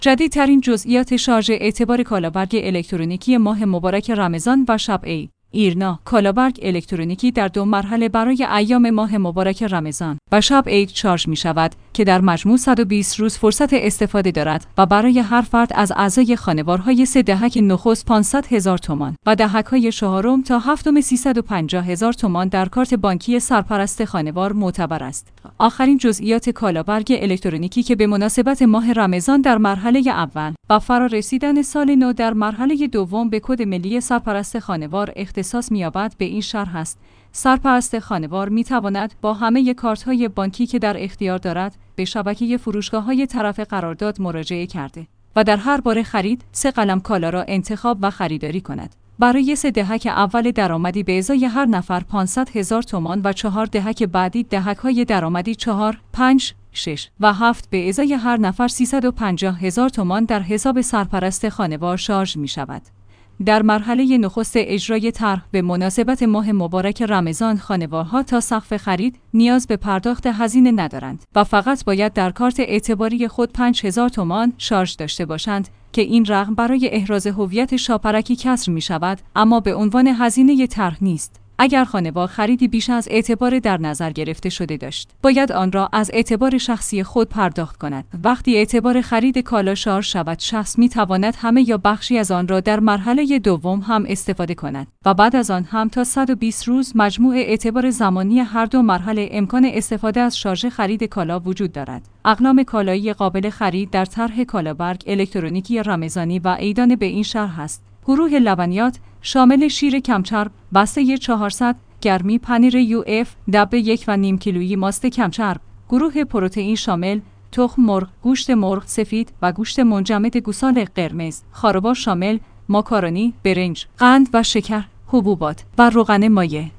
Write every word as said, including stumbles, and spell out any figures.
جدیدترین جزئیات شارژ اعتبار کالابرگ الکترونیکی ماه مبارک رمضان و شب عید. ایرنا کالابرگ الکترونیکی در دو مرحله برای ایام ماه مبارک رمضان و شب عید شارژ می شود که در مجموع صد و بیست روز فرصت استفاده دارد و برای هر فرد از اعضای خانوارهای سه دهک نخست پانصد هزار تومان و دهک‌های چهارم تا هفتم سیصد و پنجاه هزار تومان در کارت بانکی سرپرست خانوار معتبر است. آخرین جزئیات کالابرگ الکترونیکی که به مناسبت ماه رمضان در مرحله اول و فرا رسیدن سال نو در مرحله دوم به کد ملی سرپرست خانوار اختصاص می‌یابد به این شرح است: سرپرست خانوار می‌تواند با همه کارت‌های بانکی که در اختیار دارد به شبکه فروشگاه‌های طرف قرارداد مراجعه کرده و در هر بار خرید سه قلم کالا را انتخاب و خریداری کند. برای سه دهک اول درآمدی به ازای هر نفر پانصد هزار تومان و چهار دهک بعدی دهک‌های درآمدی چهار، پنج، شش و هفت به ازای هر نفر سیصد و پنجاه هزار تومان در حساب سرپرست خانوار شارژ می شود. در مرحله نخست اجرای طرح به مناسبت ماه مبارک رمضان خانوارها تا سقف خرید نیاز به پرداخت هزینه ندارند و فقط باید در کارت اعتباری خود پنج هزار تومان شارژ داشته باشند که این رقم برای احراز هویت شاپرکی کسر می شود اما به عنوان هزینه طرح نیست. اگر خانوار خریدی بیش از اعتبار در نظر گرفته شده داشت، باید آن را از اعتبار شخصی خود پرداخت کند. وقتی اعتبار خرید کالا شارژ شود، شخص می تواند همه یا بخشی از آن را در مرحله دوم هم استفاده کند و بعد از آن هم تا صد و بیست روز مجموع اعتبار زمانی هر دو مرحله امکان استفاده از شارژ خرید کالا وجود دارد. اقلام کالایی قابل خرید در طرح کالابرگ الکترونیکی رمضانی و عیدانه به این شرح است: گروه لبنیات شامل شیر کمچرب بسته چهارصد، گرمی پنیر یو اف دبه یک و نیم کیلویی ماست کمچرب. گروه پروتئین شامل تخم مرغ، گوشت مرغ سفید و گوشت منجمد گوساله قرمز. خاربار شامل ماکارونی، برنج، قند و شکر، حبوبات و روغن مایع.